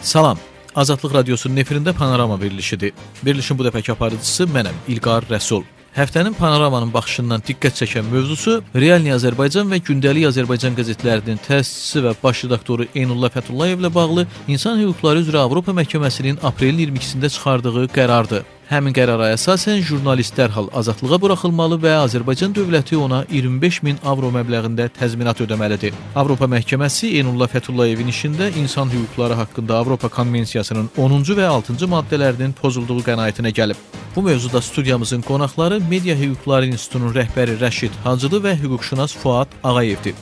Salam, Azadlıq Radiosunun efirində Panorama verilişidir. Verilişin bu dəfəki aparıcısı mənəm, İlqar Rəsul. Həftənin Panoramanın baxışından diqqət çəkən mövzusu Realni Azərbaycan və Gündəlik Azərbaycan qəzetlərinin təsisçisi və baş redaktoru Eynullah Fətullayevlə bağlı İnsan Hüquqları üzrə Avropa Məhkəməsinin aprelin 22-sində çıxardığı qərardır. Həmin qərara əsasən jurnalist dərhal azadlığa buraxılmalı və Azərbaycan dövləti ona 25.000 avro məbləğində təzminat ödəməlidir. Avropa Məhkəməsi Eynullah Fətullayevin işində insan hüquqları haqqında Avropa Konvensiyasının 10-cu və 6-cı maddələrinin pozulduğu qənaətinə gəlib. Bu mövzuda studiyamızın qonaqları Media Hüquqları İnstitutunun rəhbəri Rəşid Hacılı və hüquqşünas Fuad Ağayevdir.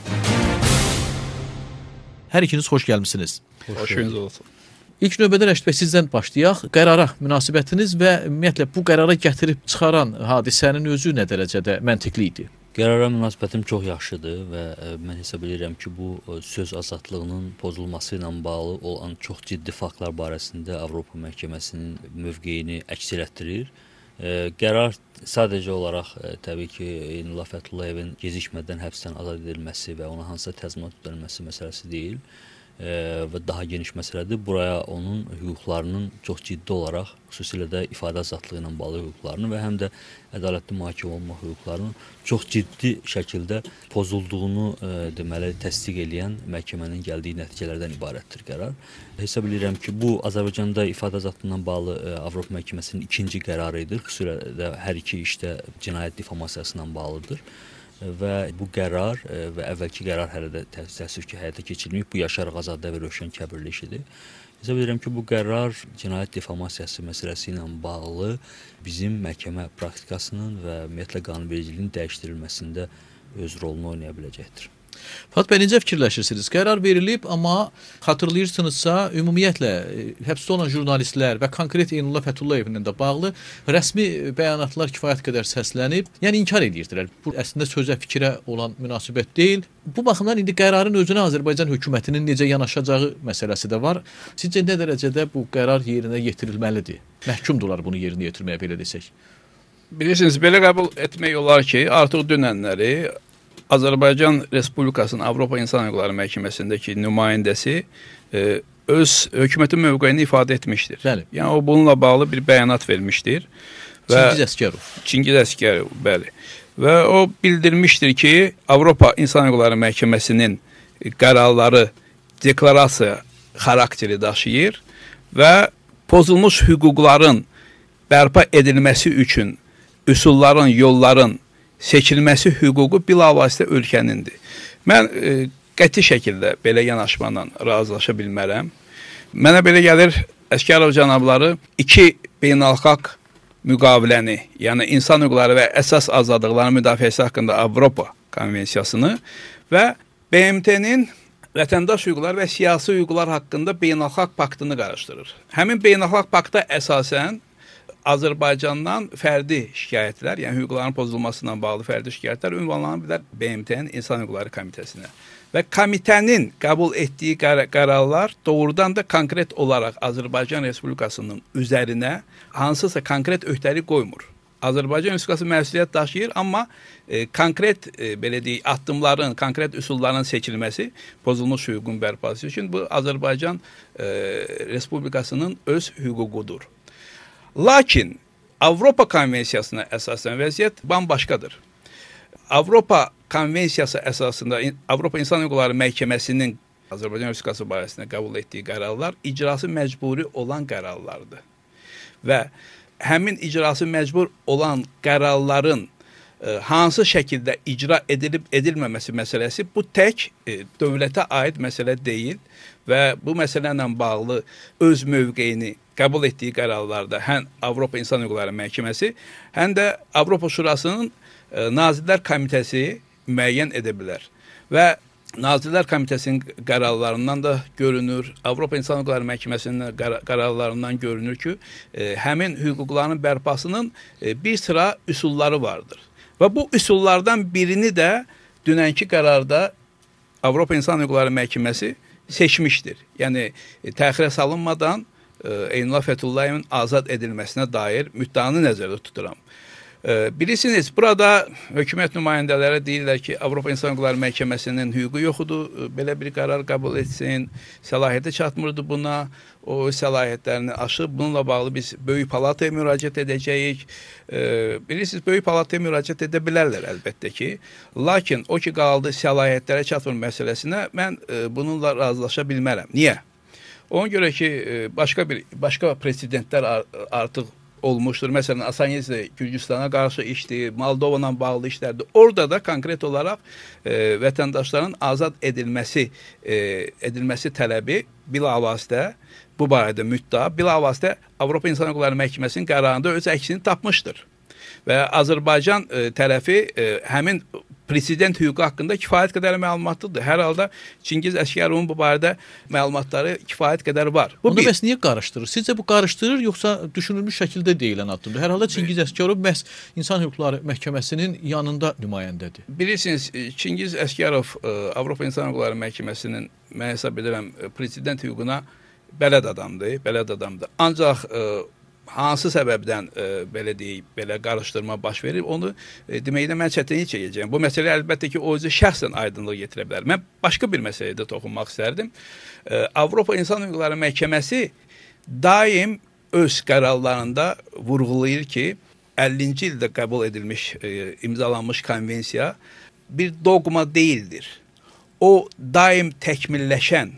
Hər ikiniz xoş gəlmisiniz. Xoş gününüz olsun. İlk növbədə Rəşid bəy sizdən başlayaq. Qərara münasibətiniz və ümumiyyətlə bu qərara gətirib çıxaran hadisənin özü nə dərəcədə məntiqli idi? Qərara münasibətim çox yaxşıdır və mən hesab edirəm ki, bu söz azadlığının pozulması ilə bağlı olan çox ciddi faktlar barəsində Avropa Məhkəməsinin mövqeyini əks etdirir. Qərar sadəcə olaraq təbii ki, Eynullah Fətullayevin gecikmədən həbsdən azad edilməsi və ona hansısa təzminat ödənilməsi məsələsi deyil və daha geniş məsələdir. Buraya onun hüquqlarının çox ciddi olaraq, xüsusilə də ifadə azadlığı ilə bağlı hüquqlarını və həm də ədalətli mühakimə olma hüquqlarının çox ciddi şəkildə pozulduğunu deməli təsdiq edən məhkəmənin gəldiyi nəticələrdən ibarətdir qərar. Hesab edirəm ki, bu Azərbaycanda ifadə azadlığı ilə bağlı Avropa Məhkəməsinin ikinci qərarı idi. Xüsusilə də hər iki işdə cinayət difamasiya ilə bağlıdır. Və bu qərar və əvvəlki qərar hələ də təəssüf ki, həyata keçirilməyib. Bu Yaşar Ağazadə və Rövşən Kəbirli işidir. Hesab edirəm ki, bu qərar cinayət difamasiyası məsələsi ilə bağlı bizim məhkəmə praktikasının və ümumiyyətlə qanunvericiliyin dəyişdirilməsində öz rolunu oynaya biləcəkdir. Fuad bəy, necə fikirləşirsiniz? Qərar verilib, amma xatırlayırsınızsa, ümumiyyətlə həbsdə olan jurnalistlər və konkret Eynullah Fətullayevlə də bağlı rəsmi bəyanatlar kifayət qədər səslənib, yəni inkar edirdilər. Bu əslində sözə, fikrə olan münasibət deyil. Bu baxımdan indi qərarın özünə Azərbaycan hökumətinin necə yanaşacağı məsələsi də var. Sizcə nə dərəcədə bu qərar yerinə yetirilməlidir? Məhkumdurlar bunu yerinə yetirməyə, belə desək. Bilirsiniz, belə qəbul etmək olar ki, artıq dünənləri Azərbaycan Respublikasının Avropa İnsan Hüquqları Məhkəməsindəki nümayəndəsi öz hökumətin mövqeyini ifadə etmişdir. Bəli. Yəni o bununla bağlı bir bəyanat vermişdir. Çingiz Əsgərov, bəli. Və o bildirmişdir ki, Avropa İnsan Hüquqları Məhkəməsinin qərarları deklarasiya xarakteri daşıyır və pozulmuş hüquqların bərpa edilməsi üçün üsulların, yolların seçilməsi hüququ bilavasitə ölkənindir. Mən qəti şəkildə belə yanaşmanla razılaşa bilmərəm. Mənə belə gəlir, Əsgərov cənabları iki beynəlxalq müqaviləni, yəni insan hüquqları və əsas azadlıqların müdafiəsi haqqında Avropa Konvensiyasını və BMT-nin vətəndaş hüquqları və siyasi hüquqlar haqqında beynəlxalq paktını qarışdırır. Həmin beynəlxalq pakta əsasən Azərbaycandan fərdi şikayətlər, yəni hüquqların pozulmasına bağlı fərdi şikayətlər ünvanlanır bilər BMT-nin İnsan Hüquqları Komitəsinə. Və komitənin qəbul etdiyi qərarlar doğrudan da konkret olaraq Azərbaycan Respublikasının üzərinə hansısa konkret öhdəlik qoymur. Azərbaycan Respublikası məsuliyyət daşıyır, amma konkret belə deyək, addımların, konkret üsulların seçilməsi pozulmuş hüququn bərpası üçün bu Azərbaycan Respublikasının öz hüququdur. Lakin Avropa Konvensiyasına əsasən vəziyyət bambaşqadır. Avropa Konvensiyası əsasında Avropa İnsan Hüquqları Məhkəməsinin Azərbaycan Respublikası barəsində qəbul etdiyi qərarlar icrası məcburi olan qərarlardır. Və həmin icrası məcbur olan qərarların hansı şəkildə icra edilməməsi məsələsi bu tək dövlətə aid məsələ deyil və bu məsələ ilə bağlı öz mövqeyini qəbul etdiyi qərarlarda həm Avropa İnsan Hüquqları Məhkəməsi, həm də Avropa Şurasının Nazirlər Komitəsi müəyyən edə bilər. Və Nazirlər Komitəsinin qərarlarından da görünür, Avropa İnsan Hüquqları Məhkəməsinin qərarlarından görünür ki, həmin hüquqların bərpasının bir sıra üsulları vardır. Və bu üsullardan birini də dünənki qərarda Avropa İnsan Hüquqları Məhkəməsi seçmişdir. Yəni, təxirə salınmadan Eynullah Fətullayevin azad edilməsinə dair müddaanı nəzərdə tuturam. Bilirsiniz, burada hökumət nümayəndələri deyirlər ki, Avropa İnsan Hüquqları Məhkəməsinin hüququ yoxudur, belə bir qərar qəbul etsin, səlahiyyəti çatmırdı buna, o səlahiyyətlərini aşıb, bununla bağlı biz Böyük Palataya müraciət edəcəyik. Bilirsiniz, Böyük Palataya müraciət edə bilərlər əlbəttə ki, lakin o ki qaldı səlahiyyətlərə çatmır məsələsinə, mən bununla razılaşa bilmərəm. Niyə? Ona görə ki, başqa presidentlər artıq olmuşdur. Məsələn, Asanidze Gürcüstana qarşı işdir, Moldova'la bağlı işlərdir. Orada da konkret olaraq vətəndaşların azad edilməsi tələbi bilavasitə bu barədə müddəa, bilavasitə Avropa İnsan Hüquqları Məhkəməsinin qərarında öz əksini tapmışdır. Və Azərbaycan tərəfi həmin prezident hüququ haqqında kifayət qədər məlumatlıdır. Hər halda Çingiz Əsgərovun bu barədə məlumatları kifayət qədər var. Bunu bəs niyə qarışdırır? Sizcə bu qarışdırır, yoxsa düşünülmüş şəkildə deyilən addımdır? Hər halda Çingiz Əsgərov məhz İnsan Hüquqları Məhkəməsinin yanında nümayəndədir. Bilirsiniz, Çingiz Əsgərov Avropa İnsan Hüquqları Məhkəməsinin, mən hesab edirəm, prezident hüququna bələd adamdır. Ancaq hansı səbəbdən belə deyək, belə qarışdırma baş verir, onu deməkdə mən çətinlik çəkəcəyəm. Bu məsələ əlbəttə ki, o özü şəxsən aydınlıq getirə bilər. Mən başqa bir məsələyə də toxunmaq istərdim. Avropa İnsan Hüquqları Məhkəməsi daim öz qərarlarında vurğulayır ki, 50-ci ildə qəbul edilmiş, imzalanmış konvensiya bir dogma deyildir. O daim təkmilləşən,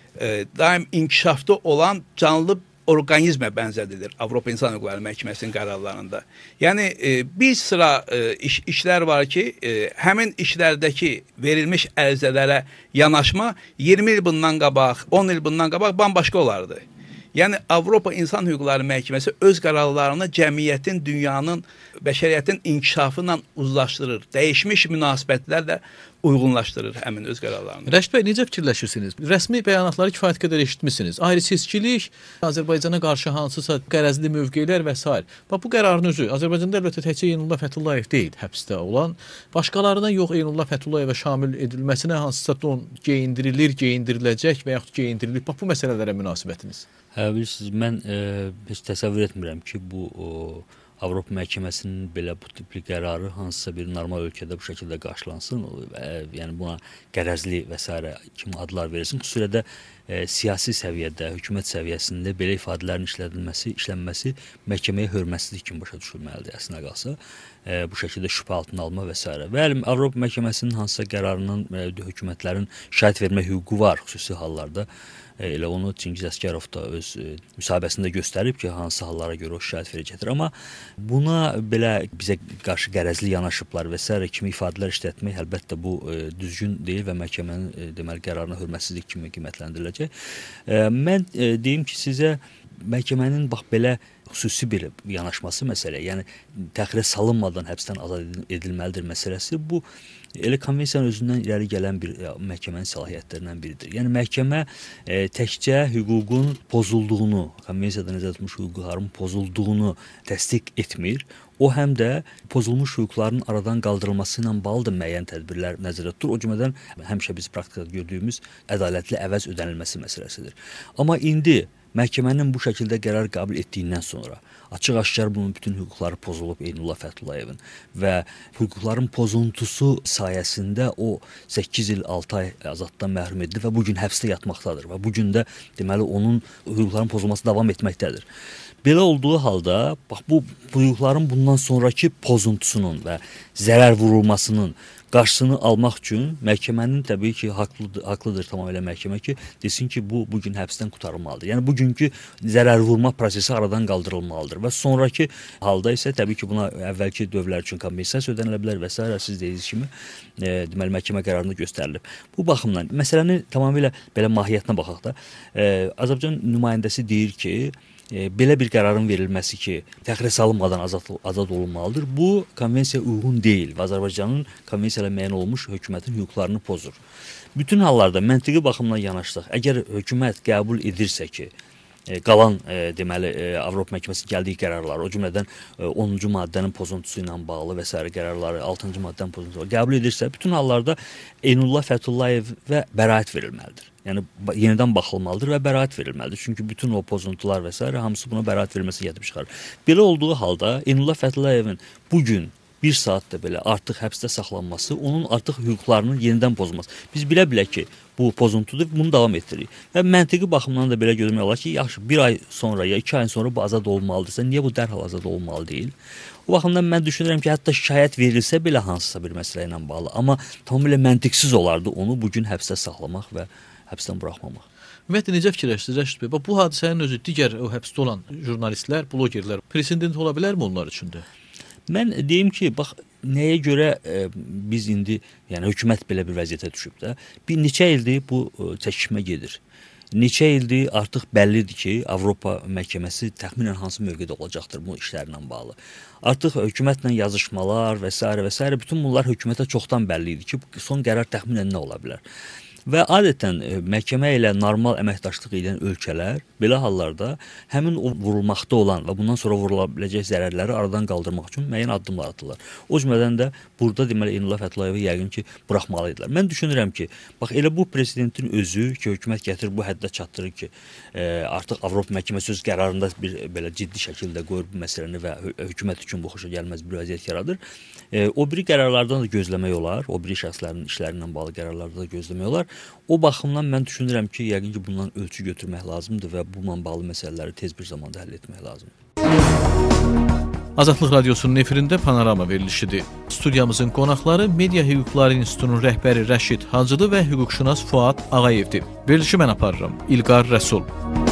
daim inkişafda olan canlı orqanizmə bənzədilir Avropa İnsan Hüquqları Məhkəməsinin qərarlarında. Yəni, bir sıra işlər var ki, həmin işlərdəki verilmiş ərizələrə yanaşma 20 il bundan qabaq, 10 il bundan qabaq bambaşqa olardı. Yəni, Avropa İnsan Hüquqları Məhkəməsi öz qərarlarını cəmiyyətin, dünyanın, bəşəriyyətin inkişafı ilə uzlaşdırır. Dəyişmiş münasibətlərlə uyğunlaşdırır həmin öz qərarlarını. Rəşid bəy, necə fikirləşirsiniz? Rəsmi bəyanatları kifayət qədər eşitmişsiniz. Ayrı-seçkilik, Azərbaycana qarşı hansısa qərəzli mövqelər və s. Bax, bu qərarın özü, Azərbaycanda əlbəttə təkcə Eynullah Fəthullayev deyil həbsdə olan, başqalarından yox, Eynullah Fətullayevə şamil edilməsinə hansısa don geyindiriləcək və yaxud geyindirilib. Bax, bu məsələlərə münasibətiniz. Bilirsiniz, mən heç təsəvvür etmirəm ki, bu Avropa Məhkəməsinin belə bu tipli qərarı hansısa bir normal ölkədə bu şəkildə qarşılansın, yəni buna qərəzli və s. kimi adlar verilsin. Xüsusilə də siyasi səviyyədə, hökumət səviyyəsində belə ifadələrin işlənməsi məhkəməyə hörmətsizlik kimi başa düşülməlidir, əslində qalsa. Bu şəkildə şübhə altına alma və s. Və Avropa Məhkəməsinin hansısa qərarının hökumətlərin şahid vermə hüququ var xüsusi hallarda. Elə onu Çingiz Əsgərov da öz müsahibəsində göstərib ki, hansı hallara görə o şahid verəcəkdir. Amma buna belə bizə qarşı qərəzli yanaşıblar və s. kimi ifadələr işlətmək əlbəttə bu düzgün deyil və məhkəmənin deməli qərarına hörmətsizlik kimi qiymətləndiriləcək. Mən deyim ki, sizə məhkəmənin bax belə xüsusi bir yanaşması məsələ, yəni təxirə salınmadan həbsdən azad edilməlidir məsələsi, bu elə konvensiyanın özündən irəli gələn bir məhkəmənin səlahiyyətlərindən biridir. Yəni məhkəmə təkcə hüququn pozulduğunu, konvensiyada nəzərdə tutulmuş hüquqların pozulduğunu təsdiq etmir. O həm də pozulmuş hüquqların aradan qaldırılması ilə bağlı da müəyyən tədbirlər nəzərdə tutur. O cümlədən həmişə biz praktikada gördüyümüz ədalətli əvəz ödənilməsi məsələsidir. Amma indi məhkəmənin bu şəkildə qərar qəbul etdiyindən sonra açıq-aşkar bunun bütün hüquqları pozulub Eynullah Fətullayevin və hüquqların pozuntusu sayəsində o 8 il 6 ay azadlıqdan məhrum edilir və bugün həbsdə yatmaqdadır və bugün də deməli onun hüquqların pozulması davam etməkdədir. Belə olduğu halda bax bu hüquqların bundan sonraki pozuntusunun və zərər vurulmasının qarşısını almaq üçün məhkəmənin təbii ki, haqlıdır tamamilə məhkəmə ki, desin ki, bu bugün həbsdən qurtarılmalıdır. Yəni bugünkü zərər vurma prosesi aradan qaldırılmalıdır və sonraki halda isə təbii ki, buna əvvəlki dövrlər üçün kompensasiya ödənilə bilər və s. siz dediyiniz kimi deməli məhkəmə qərarında göstərilib. Bu baxımdan məsələni tamamilə belə mahiyyətinə baxaq da Azərbaycan nümayəndəsi deyir ki, belə bir qərarın verilməsi ki, təxirə salınmadan azad olunmalıdır. Bu, konvensiyaya uyğun deyil və Azərbaycanın konvensiyayla müəyyən olmuş hökumətin hüquqlarını pozur. Bütün hallarda məntiqi baxımdan yanaşsaq, əgər hökumət qəbul edirsə ki, qalan deməli Avropa Məhkəməsinin gəldiyi qərarları, o cümlədən 10-cu maddənin pozuntusu ilə bağlı və s. qərarları, 6-cı maddənin pozuntusu qəbul edirsə, bütün hallarda Eynullah Fətullayevə bəraət verilməlidir. Yəni yenidən baxılmalıdır və bəraət verilməlidir. Çünki bütün o pozuntular və s. hamısı buna bəraət verilməsi gətirib çıxarır. Belə olduğu halda Eynullah Fətullayevin bu gün 1 saat da belə artıq həbsdə saxlanması onun artıq hüquqlarını yenidən pozması. Biz bilə ki, bu pozuntudur, bunu davam etdiririk. Və məntiqi baxımdan da belə görmək olar ki, yaxşı 1 ay sonra ya 2 ay sonra bu azad olmalıdırsa, niyə bu dərhal azad olmalı deyil? O baxımdan mən düşünürəm ki, hətta şikayət verilsə belə hansısa bir məsələ ilə bağlı, amma tamamilə məntiqsiz olardı onu bugün həbsdə saxlamaq və həbsdən buraxmamaq. Ümumiyyətlə necə fikirləşirsiniz Rəşid bəy? Bu hadisənin özü digər o həbsdə olan jurnalistlər, blogerlər presendent ola bilərmi onlar üçün də? Mən deyim ki, bax nəyə görə biz indi, yəni hökumət belə bir vəziyyətə düşüb də, bir neçə ildir bu çəkişmə gedir. Neçə ildir artıq bəllidir ki, Avropa məhkəməsi təxminən hansı mövqedə olacaqdır bu işlərlə bağlı. Artıq hökumətlə yazışmalar və s. bütün bunlar hökumətə çoxdan bəlli idi ki, son qərar təxminən nə ola bilər. Və adətən məhkəmə ilə normal əməkdaşlıq edən ölkələr belə hallarda həmin o vurulmaqda olan və bundan sonra vurula biləcək zərərləri aradan qaldırmaq üçün müəyyən addımlar atırlar. O cümlədən də burada deməli Eynullah Fətulayevi yəqin ki, buraxmalıdırlar. Mən düşünürəm ki, bax elə bu prezidentin özü ki, hökumət gətirib bu həddə çatdırır ki, artıq Avropa məhkəməsi öz qərarında bir belə ciddi şəkildə qoyur bu məsələni və hökumət üçün bu xoşa gəlməz bir vəziyyət yaradır. O biri qərarlardan da gözləmək olar, o biri şəxslərin işləri ilə bağlı qərarlarda da gözləmək olar. O baxımdan mən düşünürəm ki, yəqin ki, bundan ölçü götürmək lazımdır və bununla bağlı məsələləri tez bir zamanda həll etmək lazımdır. Azadlıq Radiosunun efirində Panorama verilişidir. Studiyamızın qonaqları Media Hüquqları İnstitutunun rəhbəri Rəşid Hacılı və hüquqşünas Fuad Ağayevdir. Verilişi mən aparıram. İlqar Rəsul.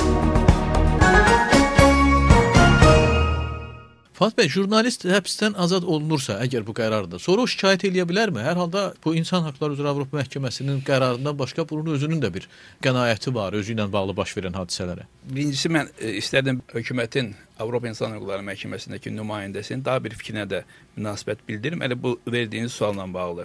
Fuad bəy, jurnalist həbsdən azad olunursa, əgər bu qərardır, sonra o şikayət eləyə bilərmi? Hər halda bu İnsan Hüquqları üzrə Avropa Məhkəməsinin qərarından başqa bunun özünün də bir qənaəti var, özü ilə bağlı baş verən hadisələrə. Birincisi mən istərdim hökumətin Avropa İnsan Hüquqları Məhkəməsindəki nümayəndəsinin daha bir fikrinə də münasibət bildirim. Elə bu verdiyiniz sualla bağlı.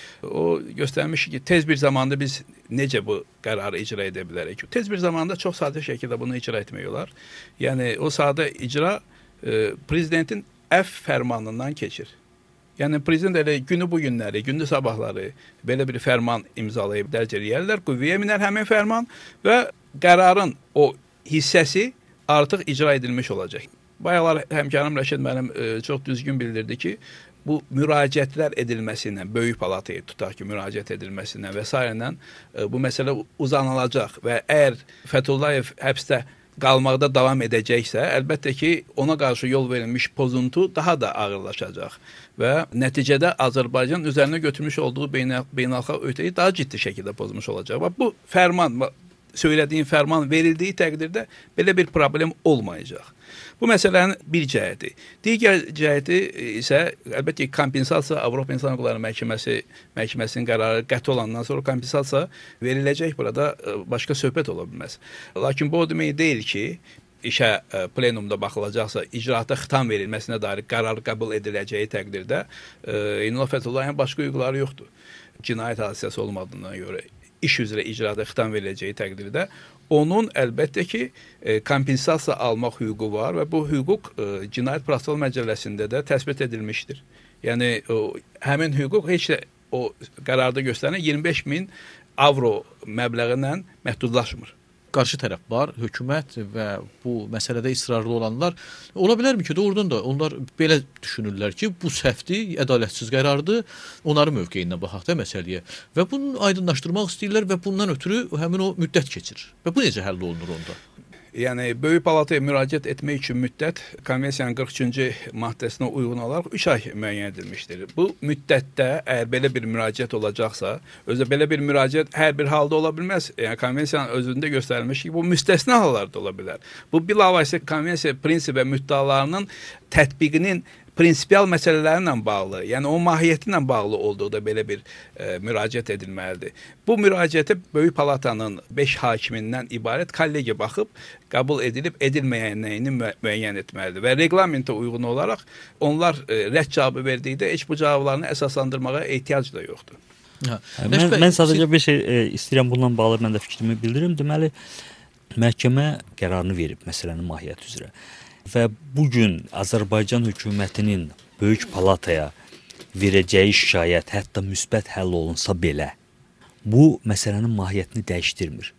O göstərmiş ki, tez bir zamanda biz necə bu qərarı icra edə bilərik? Tez bir zamanda çox sadə şəkildə bunu icra etmək olar. Yəni o sadə icra prezidentin əfv fərmanından keçir. Yəni prezident elə günü bu günləri, gündüz sabahları belə bir fərman imzalayıb dərc eləyərlər, qüvvəyə minər həmin fərman və qərarın o hissəsi artıq icra edilmiş olacaq. Bayaqlar həmkarım Rəşid müəllim çox düzgün bildirdi ki, bu müraciətlər edilməsindən, Böyük Palataya tutaq ki, müraciət edilməsindən və s. bu məsələ uzanılacaq və əgər Fətullayev həbsdə qalmaqda davam edəcəksə, əlbəttə ki, ona qarşı yol verilmiş pozuntu daha da ağırlaşacaq və nəticədə Azərbaycan üzərinə götürmüş olduğu beynəlxalq öhdəyi daha ciddi şəkildə pozmuş olacaq. Və bu fərman, söylədiyin fərman verildiyi təqdirdə belə bir problem olmayacaq. Bu məsələnin bir cəhəti. Digər cəhəti isə əlbəttə ki, kompensasiya Avropa İnsan Hüquqları Məhkəməsinin qərarı qəti olandan sonra kompensasiya veriləcək, burada başqa söhbət ola bilməz. Lakin bu o demək deyil ki, işə plenumda baxılacaqsa, icraata xitam verilməsinə dair qərar qəbul ediləcəyi təqdirdə Eynullah Fətullayevin başqa hüquqları yoxdur. Cinayət hadisəsi olmadığına görə iş üzrə icraata xitam veriləcəyi təqdirdə onun əlbəttə ki, kompensasiya almaq hüququ var və bu hüquq Cinayət Prosessual Məcəlləsində də təsbit edilmişdir. Yəni, həmin hüquq heç də o qərarda göstərilən 25.000 avro məbləği ilə məhdudlaşmır. Qarşı tərəf var, hökumət və bu məsələdə israrlı olanlar. Ola bilərmi ki, doğrudan da onlar belə düşünürlər ki, bu səhvdir, ədalətsiz qərardır, onların mövqeyindən baxaq da məsələyə. Və bunu aydınlaşdırmaq istəyirlər və bundan ötürü həmin o müddət keçir. Və bu necə həll olunur onda? Yəni, Böyük Palataya müraciət etmək üçün müddət konvensiyanın 43-cü maddəsinə uyğun olaraq 3 ay müəyyən edilmişdir. Bu müddətdə əgər belə bir müraciət olacaqsa, özü belə bir müraciət hər bir halda ola bilməz. Yəni, konvensiyanın özündə göstərilmiş ki, bu müstəsna hallarda ola bilər. Bu, bilavasitə konvensiya prinsip və müddəalarının tətbiqinin prinsipial məsələlərlə bağlı, yəni o mahiyyəti ilə bağlı olduğu belə bir müraciət edilməlidir. Bu müraciətə Böyük Palatanın 5 hakimindən ibarət kollegiya baxıb, qəbul edilib edilməyənliyini müəyyən etməlidir və reglamentə uyğun olaraq onlar rədd cavabı verdikdə heç bu cavablarını əsaslandırmağa ehtiyac da yoxdur. Mən sadəcə bir şey istəyirəm bununla bağlı mən də fikrimi bildirim. Deməli, məhkəmə qərarını verib məsələnin mahiyyəti üzrə. Və bugün Azərbaycan hökumətinin Böyük Palataya verəcəyi şikayət hətta müsbət həll olunsa belə, bu məsələnin mahiyyətini dəyişdirmir.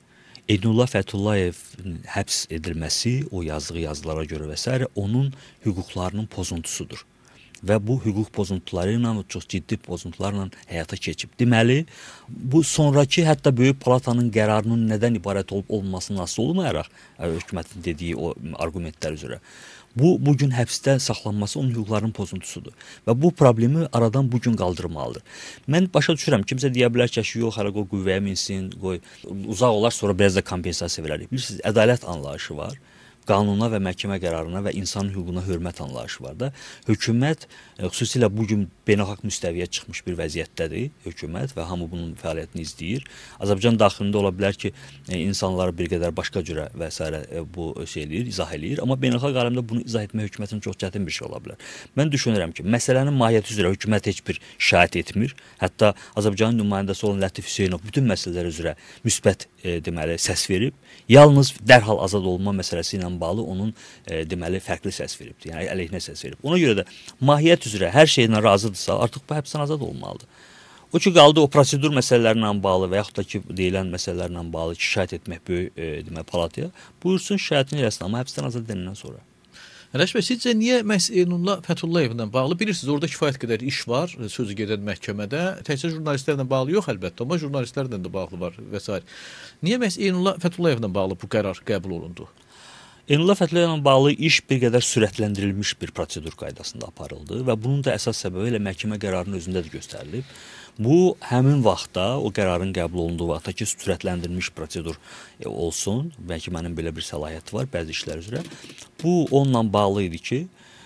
Eynullah Fətullayevin həbs edilməsi, o yazdığı yazılara görə və s. onun hüquqlarının pozuntusudur. Və bu hüquq pozuntuları ilə, çox ciddi pozuntularla həyata keçib. Deməli, bu sonraki hətta Böyük Palatanın qərarının nədən ibarət olub olmasından asılı olmayaraq, hökumətin dediyi o argumentlər üzrə, bugün həbsdə saxlanması onun hüquqlarının pozuntusudur. Və bu problemi aradan bugün qaldırmalıdır. Mən başa düşürəm, kimsə deyə bilər ki, yox, hələ qoy qüvvəyə minsin, qoy uzaq olar, sonra biraz da kompensasiya verərik. Bilirsiniz, ədalət anlayışı var. Qanuna və məhkəmə qərarına və insan hüququna hörmət anlayışı var da. Hökumət, xüsusilə bugün beynəlxalq müstəviyə çıxmış bir vəziyyətdədir hökumət və hamı bunun fəaliyyətini izləyir. Azərbaycan daxilində ola bilər ki, insanlar bir qədər başqa cürə və s. bu eləyir, izah eləyir. Amma beynəlxalq aləmdə bunu izah etmək hökumətin çox çətin bir şey ola bilər. Mən düşünürəm ki, məsələnin mahiyyəti üzrə hökumət heç bir şahid etmir. Hətta Azərbaycanın nümayəndəsi olan Lətif Hüseynov bütün məsələlər üzrə müsbət deməli səs verib. Yalnız dərhal azad olma məsələsi ilə bağlı onun deməli fərqli səs veribdir. Yəni əleyhinə səs verib. Ona görə də mahiyyət üzrə hər şeylə razıdırsa, artıq bu həbsdən azad olmalıdır. O ki qaldı o prosedur məsələlərlə bağlı və yaxud da ki deyilən məsələlərlə bağlı şikayət etmək böyük deməli palataya, buyursun şikayətini eləsin, amma həbsdən azad edəndən sonra. Rəşid bəy, sizcə niyə məhz Eynullah Fətullayevlə bağlı? Bilirsiniz, orada kifayət qədər iş var, sözü gedən məhkəmədə. Təkcə jurnalistlərlə bağlı yox əlbəttə, amma jurnalistlərlə də bağlı var və s. Niyə məhz Eynullah Fətullayevlə bağlı bu qərar qəbul olundu? Eynullah Fətullayevlə bağlı iş bir qədər sürətləndirilmiş bir prosedur qaydasında aparıldı və bunun da əsas səbəbi elə məhkəmə qərarının özündə də göstərilib. Bu, həmin vaxtda, o qərarın qəbul olunduğu vaxtda ki, sürətləndirilmiş prosedur olsun, bəlkə mənim belə bir səlahiyyəti var bəzi işlər üzrə. Bu, onunla bağlı idi ki,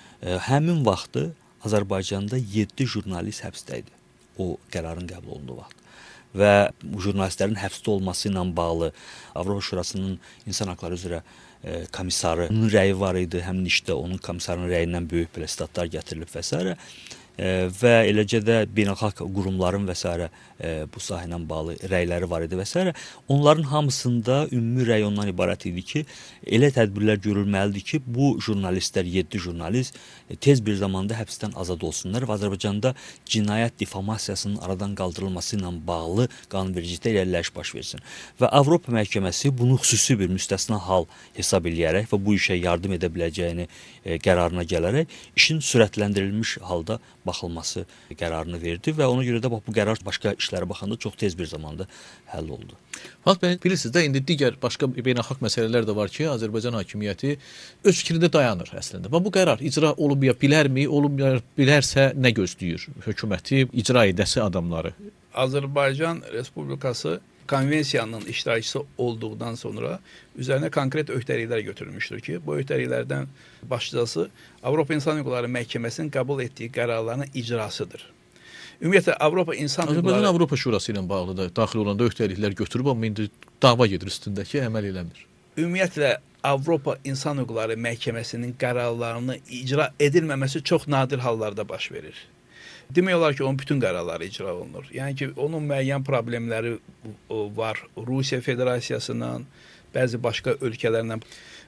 həmin vaxtı Azərbaycanda 7 jurnalist həbsdə idi, o qərarın qəbul olunduğu vaxt. Və jurnalistlərin həbsdə olması ilə bağlı Avropa Şurasının İnsan Haqları üzrə komissarının rəyi var idi, həmin işdə onun komissarının rəyindən böyük belə statlar gətirilib və s. Və eləcə də beynəlxalq qurumların və s. Bu sahə ilə bağlı rəyləri var idi və s. Onların hamısında ümumi rəy ondan ibarət idi ki, elə tədbirlər görülməlidir ki, bu jurnalistlər, 7 jurnalist tez bir zamanda həbsdən azad olsunlar və Azərbaycanda cinayət difamasiyasının aradan qaldırılması ilə bağlı qanunvericilikdə irəliləyiş baş versin. Və Avropa məhkəməsi bunu xüsusi bir müstəsna hal hesab eləyərək və bu işə yardım edə biləcəyini qərarına gələrək işin sürətləndirilmiş halda baxılması qərarını verdi və ona görə də bu qərar başqa işlərə baxanda çox tez bir zamanda həll oldu. Fakat bilirsiniz də, indi digər başqa beynəlxalq məsələlər də var ki, Azərbaycan hakimiyyəti öz fikrində dayanır əslində. Və bu qərar icra olunmaya bilərmi, olunmaya bilərsə nə gözləyir hökuməti, icra edəsi adamları? Azərbaycan Respublikası konvensiyanın iştirakçısı olduqdan sonra üzərinə konkret öhdəliklər götürülmüşdür ki, bu öhdəliklərdən başlıcası Avropa İnsan Hüquqları Məhkəməsinin qəbul etdiyi qərarların icrasıdır. Ümumiyyətlə Avropa İnsan Hüquqları Azərbaycan Avropa Şurası ilə bağlı da daxil olanda öhdəliklər götürüb, amma indi dava gedir üstündəki, əməl eləmir. Ümumiyyətlə Avropa İnsan Hüquqları Məhkəməsinin qərarlarını icra edilməməsi çox nadir hallarda baş verir. Demək olar ki, onun bütün qərarları icra olunur. Yəni ki, onun müəyyən problemləri var Rusiya Federasiyasından, bəzi başqa ölkələrlə.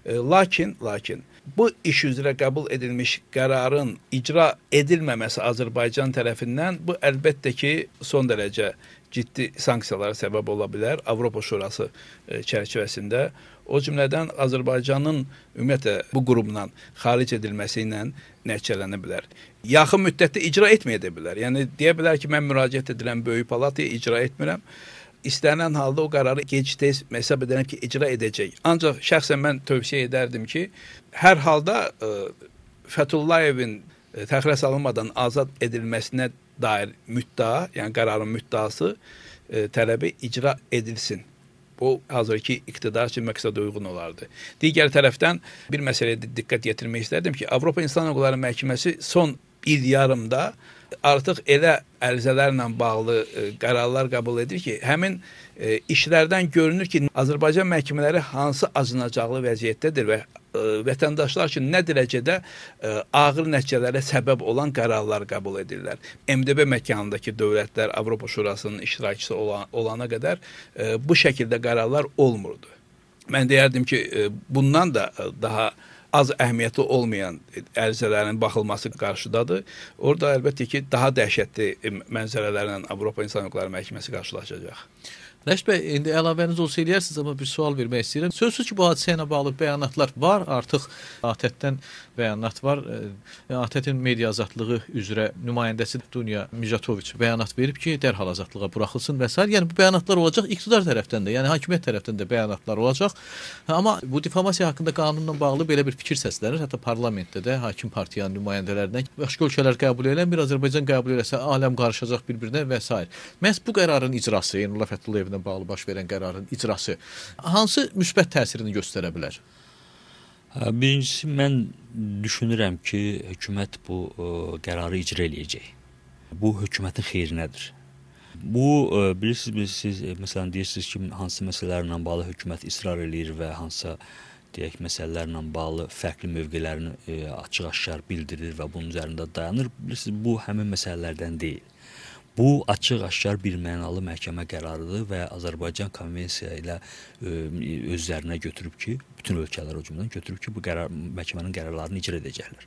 Lakin bu iş üzrə qəbul edilmiş qərarın icra edilməməsi Azərbaycan tərəfindən bu əlbəttə ki, son dərəcə ciddi sanksiyalara səbəb ola bilər Avropa Şurası çərçivəsində. O cümlədən Azərbaycanın ümumiyyətlə bu qrupdan xaric edilməsi ilə nəticələnə bilər. Yaxın müddətdə icra etməyə də bilər. Yəni deyə bilər ki, mən müraciət edilən böyük palataya icra etmirəm. İstənilən halda o qərarı gec-tez hesab edərəm ki, icra edəcək. Ancaq şəxsən mən tövsiyə edərdim ki, hər halda Fətullayevin təxirə salınmadan azad edilməsinə dair müddəa, yəni qərarın müddəası tələbi icra edilsin. Bu, hazırki iqtidar üçün məqsədə uyğun olardı. Digər tərəfdən bir məsələyə diqqət yetirmək istərdim ki, Avropa İnsan Hüquqları Məhkəməsi son il yarımda artıq elə ərizələrlə bağlı qərarlar qəbul edir ki, həmin işlərdən görünür ki, Azərbaycan məhkəmələri hansı acınacaqlı vəziyyətdədir və vətəndaşlar üçün nə dərəcədə ağır nəticələrə səbəb olan qərarlar qəbul edirlər. MDB məkanındakı dövlətlər Avropa Şurasının iştirakçısı olana qədər bu şəkildə qərarlar olmurdu. Mən deyərdim ki, bundan da daha az əhəmiyyəti olmayan ərizələrin baxılması qarşıdadır. Orada əlbəttə ki, daha dəhşətli mənzərələrlə Avropa İnsan Hüquqları Məhkəməsi qarşılaşacaq. Rəşid bəy, indi əlavəniz olsa eləyərsiniz, amma bir sual vermək istəyirəm. Sözsüz ki, bu hadisə ilə bağlı bəyanatlar var, artıq ATƏT-dən bəyanat var. ATƏT-in media azadlığı üzrə nümayəndəsi Dunya Mijatoviç bəyanat verib ki, dərhal azadlığa buraxılsın və s. Yəni bu bəyanatlar olacaq iqtidar tərəfdən də, yəni hakimiyyət tərəfdən də bəyanatlar olacaq. Amma bu difamasiya haqqında qanunla bağlı belə bir fikir səslənir. Hətta parlamentdə də hakim partiyanın nümayəndələrindən başqa ölkələr qəbul eləmir, Azərbaycan qəbul eləsə aləm qarışacaq bir-birinə və s. Məhz bu qərarın icrası, Eynullah Fəthullayev bağlı baş verən qərarın icrası hansı müsbət təsirini göstərə bilər? Birincisi, mən düşünürəm ki, hökumət bu qərarı icra eləyəcək. Bu hökumətin xeyrinədir. Bu, bilirsiniz, məsələn, deyirsiniz ki, hansı məsələlərlə bağlı hökumət israr eləyir və hansı deyək, məsələlərlə bağlı fərqli mövqelərini açıq-aşkar bildirir və bunun üzərində dayanır. Bilirsiniz, bu həmin məsələlərdən deyil. Bu, açıq-aşkar bir mənalı məhkəmə qərarıdır və Azərbaycan konvensiya ilə özlərinə götürüb ki, bütün ölkələr o cümlədən götürüb ki, bu məhkəmənin qərarlarını icra edəcəklər.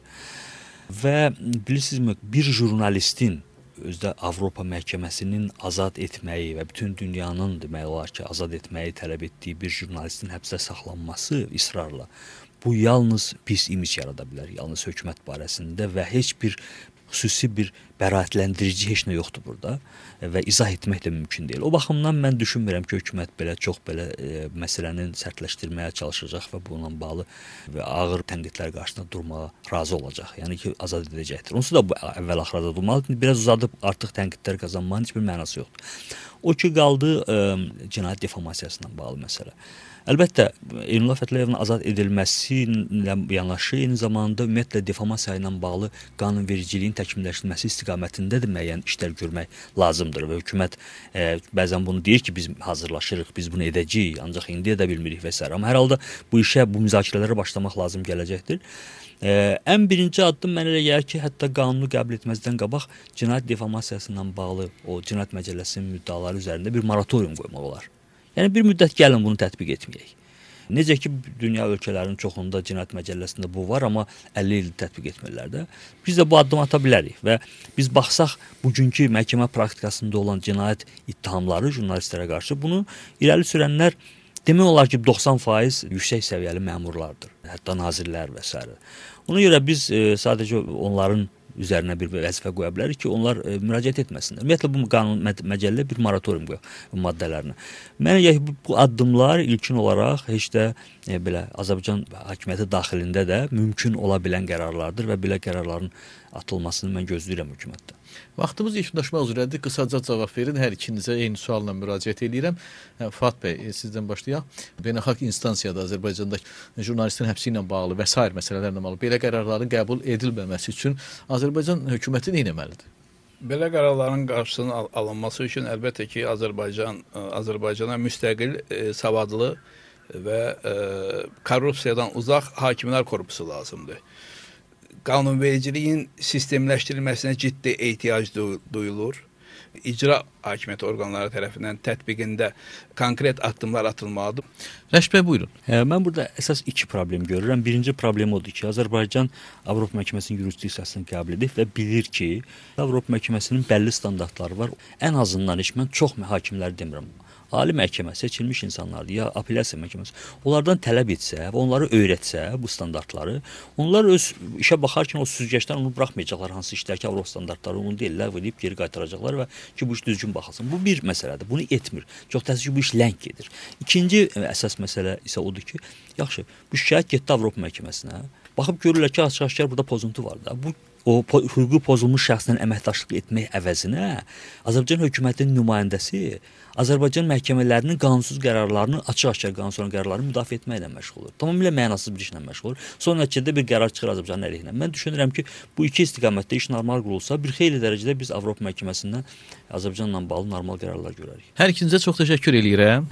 Və bilirsinizmi, bir jurnalistin özdə Avropa məhkəməsinin azad etməyi və bütün dünyanın demək olar ki, azad etməyi tələb etdiyi bir jurnalistin həbsdə saxlanması israrla, bu yalnız pis imic yarada bilər, yalnız hökumət barəsində və heç bir xüsusi bir bəraətləndirici heç nə yoxdur burada və izah etmək də mümkün deyil. O baxımdan mən düşünmürəm ki, hökumət çox belə məsələnin sərtləşdirməyə çalışacaq və bununla bağlı və ağır tənqidlər qarşısında durmağa razı olacaq. Yəni ki, azad edəcəkdir. Onsuz da bu əvvəl-axırda durmalıdır. Biraz uzadıb artıq tənqidlər qazanmanın heç bir mənası yoxdur. O ki, qaldı cinayət deformasiyasına bağlı məsələ. Əlbəttə, Eynullah Fətullayevin azad edilməsi ilə yanaşı, eyni zamanda ümumiyyətlə deformasiya ilə bağlı qanunvericiliyin təkmilləşdirilməsi istiqamətində də müəyyən işlər görmək lazımdır və hökumət bəzən bunu deyir ki, biz hazırlaşırıq, biz bunu edəcəyik, ancaq indi edə bilmirik və s. Amma hər halda bu işə, bu müzakirələrə başlamaq lazım gələcəkdir. Ən birinci addım mənə elə gəlir ki, hətta qanunu qəbul etməzdən qabaq cinayət deformasiyası ilə bağlı o cinayət məcəlləsinin müddaları üzərində bir moratorium qoymaq olar. Yəni, bir müddət gəlin bunu tətbiq etməyək. Necə ki, dünya ölkələrinin çoxunda cinayət məcəlləsində bu var, amma 50 il tətbiq etmirlər də. Biz də bu addım ata bilərik və biz baxsaq, bugünkü məhkəmə praktikasında olan cinayət ittihamları jurnalistlərə qarşı bunu irəli sürənlər demək olar ki, 90% yüksək səviyyəli məmurlardır, hətta nazirlər və s. Ona görə biz sadəcə onların üzərinə bir vəzifə qoya bilərik ki, onlar müraciət etməsinlər. Ümumiyyətlə, bu qanun məcəllə bir moratorium qoyur maddələrinə. Mənə gəlir bu addımlar ilkin olaraq heç də belə Azərbaycan hakimiyyəti daxilində də mümkün ola bilən qərarlardır və belə qərarların atılmasını mən gözləyirəm hökumətdən. Vaxtımız yekunlaşmaq üzrədir. Qısaca cavab verin. Hər ikinizə eyni sualla müraciət edirəm. Fuad bəy, sizdən başlayaq. Beynəlxalq instansiyada Azərbaycanda jurnalistin həbsi ilə bağlı və sair məsələlərlə bağlı belə qərarların qəbul edilməməsi üçün Azərbaycan hökuməti nə etməlidir? Belə qərarların qarşısının alınması üçün əlbəttə ki, Azərbaycana müstəqil, savadlı və korrupsiyadan uzaq hakimlər korpusu lazımdır. Qanunvericiliyin sistemləşdirilməsinə ciddi ehtiyac duyulur. İcra hakimiyyəti orqanları tərəfindən tətbiqində konkret addımlar atılmalıdır. Rəşid bəy, buyurun. Mən burada əsas iki problem görürəm. Birinci problem odur ki, Azərbaycan Avropa Məhkəməsinin yurisdiksiyasını qəbul edib və bilir ki, Avropa Məhkəməsinin bəlli standartları var. Ən azından mən çox hakimləri demirəm. Ali məhkəmə, seçilmiş insanlardır, ya apellyasiya məhkəməsi, onlardan tələb etsə və onları öyrətsə bu standartları, onlar öz işə baxarkən o süzgəcdən onu buraxmayacaqlar, hansı işlər ki, Avropa standartları onu deyil, ləğv edib geri qaytaracaqlar və ki, bu iş düzgün baxılsın. Bu bir məsələdir, bunu etmir. Çox təəssüf ki, bu iş ləng gedir. İkinci əsas məsələ isə odur ki, yaxşı, bu şikayət getdi Avropa məhkəməsinə, baxıb görürlər ki, açıq-aşkar burada pozuntu var da. O hüququ pozulmuş şəxslə əməkdaşlıq etmək əvəzinə Azərbaycan hökumətinin nümayəndəsi Azərbaycan məhkəmələrinin qanunsuz qərarlarını, açıq-aşkar qanunsuz qərarlarını müdafiə etməklə məşğul olur. Tamamilə mənasız bir işlə məşğul olur. Son nəticədə bir qərar çıxır Azərbaycanın əleyhinə. Mən düşünürəm ki, bu iki istiqamətdə iş normal qurulsa, bir xeyli dərəcədə biz Avropa məhkəməsindən Azərbaycanla bağlı normal qərarlar görərik. Hər ikinizə çox təşəkkür eləyirəm.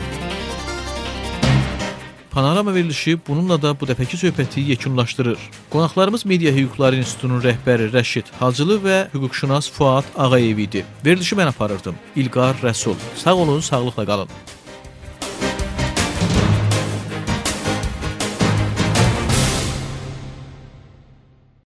Panorama verilişi bununla da bu dəfəki söhbəti yekunlaşdırır. Qonaqlarımız Media Hüquqları İnstitutunun rəhbəri Rəşid Hacılı və hüquqşünas Fuad Ağayev idi. Verilişi mən aparırdım. İlqar Rəsul. Sağ olun, sağlıqla qalın.